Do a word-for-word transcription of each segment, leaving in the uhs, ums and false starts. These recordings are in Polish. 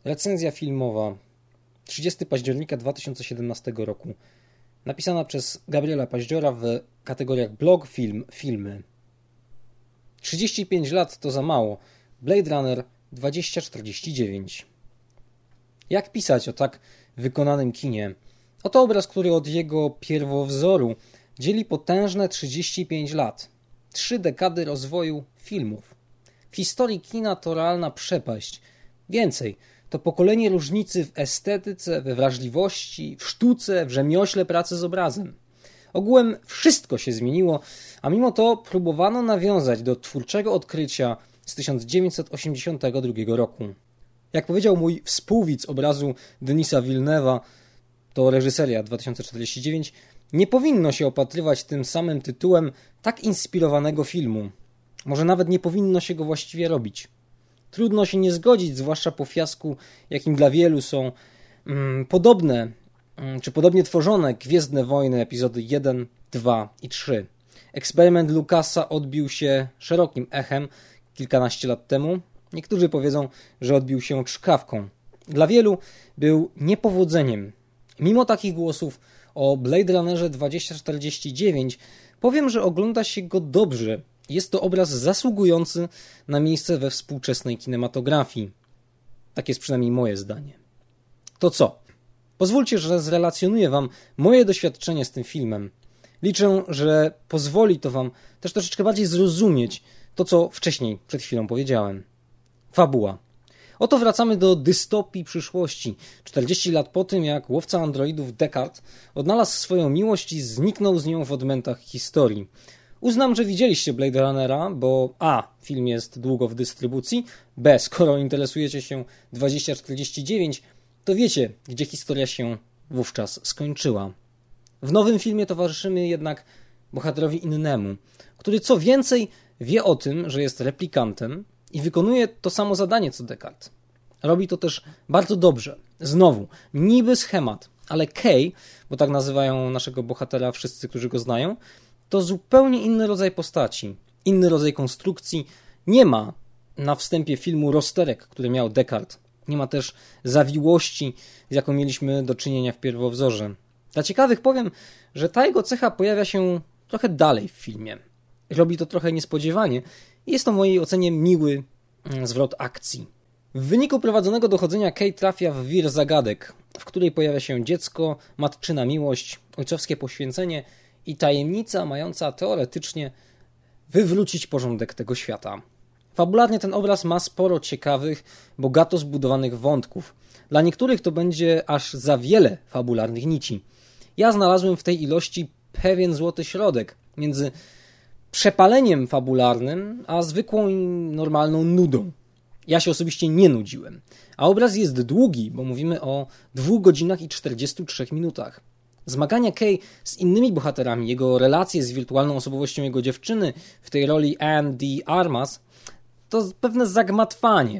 Recenzja filmowa trzydziestego października dwa tysiące siedemnastego roku. Napisana przez Gabriela Paździora w kategoriach blog, film, filmy. trzydzieści pięć lat to za mało. Blade Runner dwa tysiące czterdzieści dziewięć. Jak pisać o tak wykonanym kinie? Oto obraz, który od jego pierwowzoru dzieli potężne trzydzieści pięć lat. Trzy dekady rozwoju filmów. W historii kina to realna przepaść. Więcej, to pokolenie różnicy w estetyce, we wrażliwości, w sztuce, w rzemiośle pracy z obrazem. Ogółem wszystko się zmieniło, a mimo to próbowano nawiązać do twórczego odkrycia z tysiąc dziewięćset osiemdziesiątego drugiego roku. Jak powiedział mój współwidz obrazu Denisa Villeneuve'a, to reżyseria dwa tysiące czterdzieści dziewięć, nie powinno się opatrywać tym samym tytułem tak inspirowanego filmu. Może nawet nie powinno się go właściwie robić. Trudno się nie zgodzić, zwłaszcza po fiasku, jakim dla wielu są mm, podobne, mm, czy podobnie tworzone Gwiezdne Wojny, epizody jeden, dwa i trzy. Eksperyment Lucasa odbił się szerokim echem kilkanaście lat temu. Niektórzy powiedzą, że odbił się czkawką. Dla wielu był niepowodzeniem. Mimo takich głosów o Blade Runnerze dwa tysiące czterdzieści dziewięć powiem, że ogląda się go dobrze. Jest to obraz zasługujący na miejsce we współczesnej kinematografii. Tak jest przynajmniej moje zdanie. To co? Pozwólcie, że zrelacjonuję wam moje doświadczenie z tym filmem. Liczę, że pozwoli to wam też troszeczkę bardziej zrozumieć to, co wcześniej, przed chwilą powiedziałem. Fabuła. Oto wracamy do dystopii przyszłości. czterdzieści lat po tym, jak łowca androidów Deckard odnalazł swoją miłość i zniknął z nią w odmętach historii. Uznam, że widzieliście Blade Runnera, bo a. film jest długo w dystrybucji, b. skoro interesujecie się dwa tysiące czterdzieści dziewięć, to wiecie, gdzie historia się wówczas skończyła. W nowym filmie towarzyszymy jednak bohaterowi innemu, który co więcej wie o tym, że jest replikantem i wykonuje to samo zadanie co Deckard. Robi to też bardzo dobrze. Znowu, niby schemat, ale Kay, bo tak nazywają naszego bohatera wszyscy, którzy go znają, to zupełnie inny rodzaj postaci, inny rodzaj konstrukcji. Nie ma na wstępie filmu rozterek, które miał Deckard. Nie ma też zawiłości, z jaką mieliśmy do czynienia w pierwowzorze. Dla ciekawych powiem, że ta jego cecha pojawia się trochę dalej w filmie. Robi to trochę niespodziewanie i jest to w mojej ocenie miły zwrot akcji. W wyniku prowadzonego dochodzenia Kay trafia w wir zagadek, w której pojawia się dziecko, matczyna miłość, ojcowskie poświęcenie i tajemnica mająca teoretycznie wywrócić porządek tego świata. Fabularnie ten obraz ma sporo ciekawych, bogato zbudowanych wątków. Dla niektórych to będzie aż za wiele fabularnych nici. Ja znalazłem w tej ilości pewien złoty środek między przepaleniem fabularnym, a zwykłą i normalną nudą. Ja się osobiście nie nudziłem. A obraz jest długi, bo mówimy o dwóch godzinach i czterdziestu trzech minutach. Zmagania Kay z innymi bohaterami, jego relacje z wirtualną osobowością jego dziewczyny w tej roli Anne de Armas, to pewne zagmatwanie.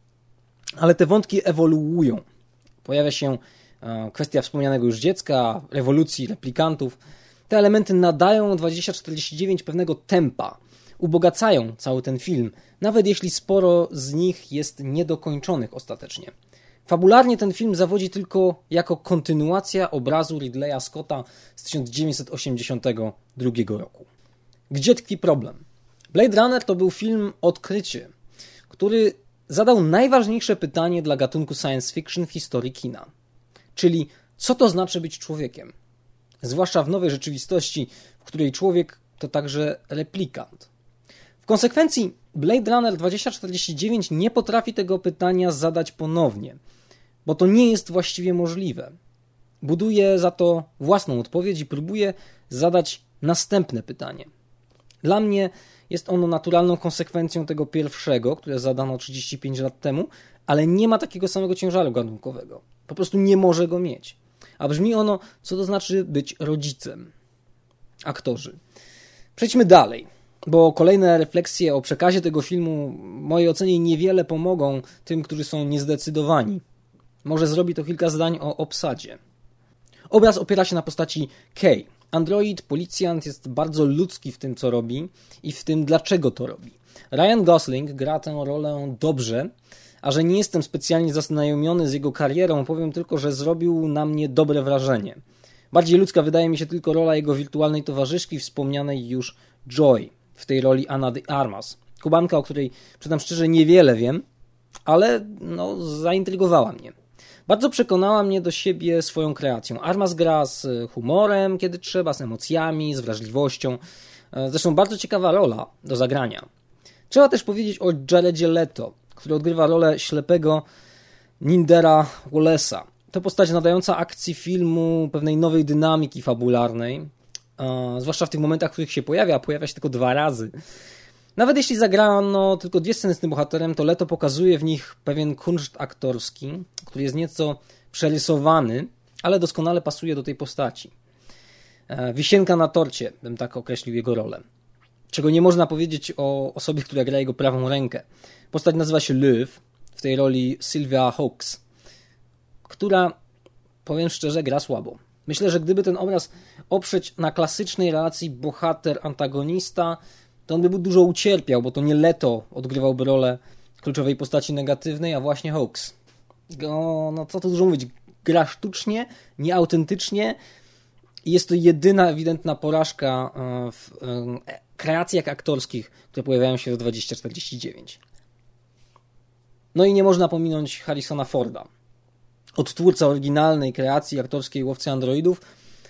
Ale te wątki ewoluują. Pojawia się kwestia wspomnianego już dziecka, rewolucji replikantów. Te elementy nadają dwa tysiące czterdzieści dziewięć pewnego tempa. Ubogacają cały ten film, nawet jeśli sporo z nich jest niedokończonych ostatecznie. Fabularnie ten film zawodzi tylko jako kontynuacja obrazu Ridleya Scotta z tysiąc dziewięćset osiemdziesiątego drugiego roku. Gdzie tkwi problem? Blade Runner to był film odkrycie, który zadał najważniejsze pytanie dla gatunku science fiction w historii kina. Czyli co to znaczy być człowiekiem? Zwłaszcza w nowej rzeczywistości, w której człowiek to także replikant. W konsekwencji Blade Runner dwa tysiące czterdzieści dziewięć nie potrafi tego pytania zadać ponownie, bo to nie jest właściwie możliwe. Buduje za to własną odpowiedź i próbuje zadać następne pytanie. Dla mnie jest ono naturalną konsekwencją tego pierwszego, które zadano trzydzieści pięć lat temu, ale nie ma takiego samego ciężaru gatunkowego. Po prostu nie może go mieć. A brzmi ono, co to znaczy być rodzicem. Aktorzy. Przejdźmy dalej, bo kolejne refleksje o przekazie tego filmu w mojej ocenie niewiele pomogą tym, którzy są niezdecydowani. Może zrobi to kilka zdań o obsadzie. Obraz opiera się na postaci Kay. Android, policjant jest bardzo ludzki w tym, co robi i w tym, dlaczego to robi. Ryan Gosling gra tę rolę dobrze, a że nie jestem specjalnie zaznajomiony z jego karierą, powiem tylko, że zrobił na mnie dobre wrażenie. Bardziej ludzka wydaje mi się tylko rola jego wirtualnej towarzyszki, wspomnianej już Joy, w tej roli Ana de Armas. Kubanka, o której, przyznam szczerze, niewiele wiem, ale no, zaintrygowała mnie. Bardzo przekonała mnie do siebie swoją kreacją. Armas gra z humorem, kiedy trzeba, z emocjami, z wrażliwością. Zresztą bardzo ciekawa rola do zagrania. Trzeba też powiedzieć o Jaredzie Leto, który odgrywa rolę ślepego Nindera Wallace'a. To postać nadająca akcji filmu pewnej nowej dynamiki fabularnej, zwłaszcza w tych momentach, w których się pojawia, a pojawia się tylko dwa razy. Nawet jeśli zagrano tylko dwie sceny z tym bohaterem, to Leto pokazuje w nich pewien kunszt aktorski, który jest nieco przerysowany, ale doskonale pasuje do tej postaci. Wisienka na torcie, bym tak określił jego rolę. Czego nie można powiedzieć o osobie, która gra jego prawą rękę. Postać nazywa się Liv, w tej roli Sylvia Hawks, która, powiem szczerze, gra słabo. Myślę, że gdyby ten obraz oprzeć na klasycznej relacji bohater-antagonista, to on by dużo ucierpiał, bo to nie Leto odgrywałby rolę kluczowej postaci negatywnej, a właśnie Hawks. No, no co tu dużo mówić, gra sztucznie, nieautentycznie i jest to jedyna ewidentna porażka w kreacjach aktorskich, które pojawiają się w dwadzieścia czterdzieści dziewięć. No i nie można pominąć Harrisona Forda. Odtwórca oryginalnej kreacji aktorskiej Łowcy Androidów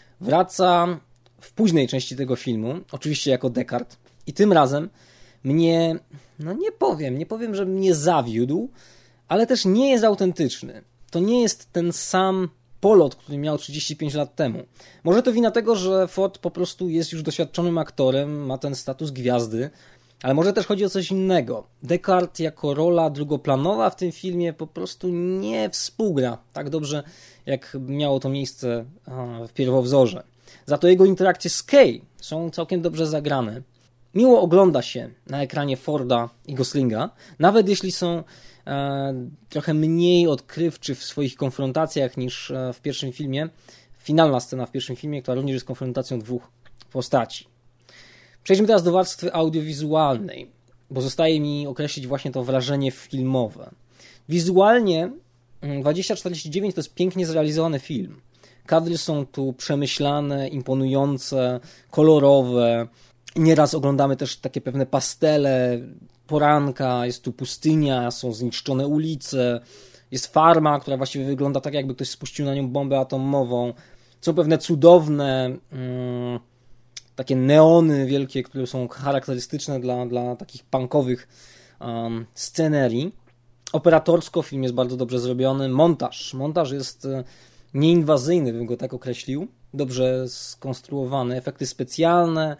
wraca w późnej części tego filmu, oczywiście jako Deckard. I tym razem mnie, no nie powiem, nie powiem, że mnie zawiódł, ale też nie jest autentyczny. To nie jest ten sam polot, który miał trzydzieści pięć lat temu. Może to wina tego, że Ford po prostu jest już doświadczonym aktorem, ma ten status gwiazdy, ale może też chodzi o coś innego. Deckard jako rola drugoplanowa w tym filmie po prostu nie współgra tak dobrze, jak miało to miejsce w pierwowzorze. Za to jego interakcje z Kay są całkiem dobrze zagrane. Miło ogląda się na ekranie Forda i Goslinga, nawet jeśli są e, trochę mniej odkrywczy w swoich konfrontacjach niż w pierwszym filmie. Finalna scena w pierwszym filmie, która również jest konfrontacją dwóch postaci. Przejdźmy teraz do warstwy audiowizualnej, bo zostaje mi określić właśnie to wrażenie filmowe. Wizualnie dwadzieścia czterdzieści dziewięć to jest pięknie zrealizowany film. Kadry są tu przemyślane, imponujące, kolorowe. Nieraz oglądamy też takie pewne pastele poranka, jest tu pustynia, są zniszczone ulice, jest farma, która właściwie wygląda tak, jakby ktoś spuścił na nią bombę atomową. Są pewne cudowne mm, takie neony wielkie, które są charakterystyczne dla, dla takich punkowych um, scenerii. Operatorsko film jest bardzo dobrze zrobiony. Montaż. Montaż jest nieinwazyjny, bym go tak określił. Dobrze skonstruowany. Efekty specjalne.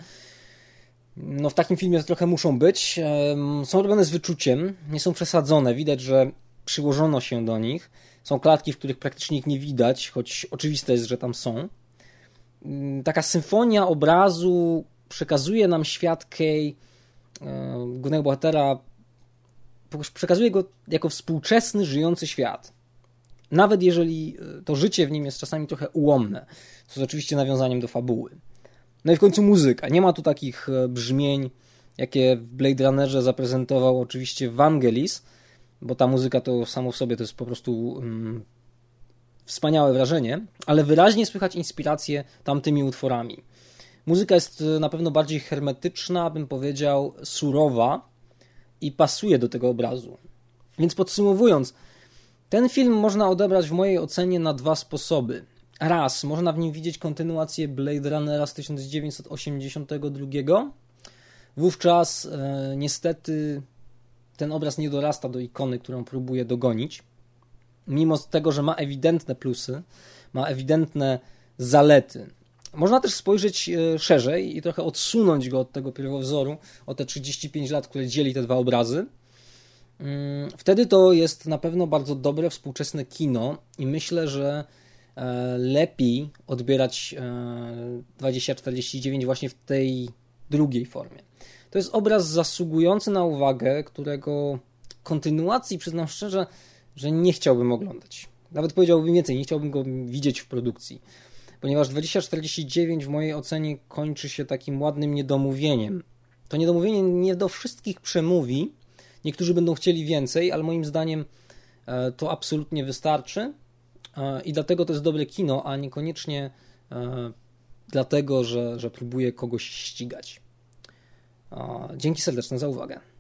No w takim filmie trochę muszą być. Są robione z wyczuciem. Nie są przesadzone. Widać, że przyłożono się do nich. Są klatki, w których praktycznie ich nie widać, choć oczywiste jest, że tam są. Taka symfonia obrazu przekazuje nam świat Kay, głównego bohatera, przekazuje go jako współczesny, żyjący świat. Nawet jeżeli to życie w nim jest czasami trochę ułomne, co jest oczywiście nawiązaniem do fabuły. No i w końcu muzyka. Nie ma tu takich brzmień, jakie w Blade Runnerze zaprezentował oczywiście Vangelis, bo ta muzyka to samo w sobie to jest po prostu um, wspaniałe wrażenie, ale wyraźnie słychać inspirację tamtymi utworami. Muzyka jest na pewno bardziej hermetyczna, bym powiedział surowa i pasuje do tego obrazu. Więc podsumowując, ten film można odebrać w mojej ocenie na dwa sposoby. Raz, można w nim widzieć kontynuację Blade Runnera z tysiąc dziewięćset osiemdziesiątego drugiego. Wówczas e, niestety ten obraz nie dorasta do ikony, którą próbuje dogonić. Mimo tego, że ma ewidentne plusy, ma ewidentne zalety. Można też spojrzeć szerzej i trochę odsunąć go od tego pierwowzoru, o te trzydzieści pięć lat, które dzieli te dwa obrazy. Wtedy to jest na pewno bardzo dobre, współczesne kino i myślę, że lepiej odbierać dwadzieścia czterdzieści dziewięć właśnie w tej drugiej formie. To jest obraz zasługujący na uwagę, którego kontynuacji, przyznam szczerze, że nie chciałbym oglądać. Nawet powiedziałbym więcej, nie chciałbym go widzieć w produkcji. Ponieważ dwadzieścia czterdzieści dziewięć w mojej ocenie kończy się takim ładnym niedomówieniem. To niedomówienie nie do wszystkich przemówi. Niektórzy będą chcieli więcej, ale moim zdaniem to absolutnie wystarczy i dlatego to jest dobre kino, a niekoniecznie dlatego, że, że próbuje kogoś ścigać. Dzięki serdeczne za uwagę.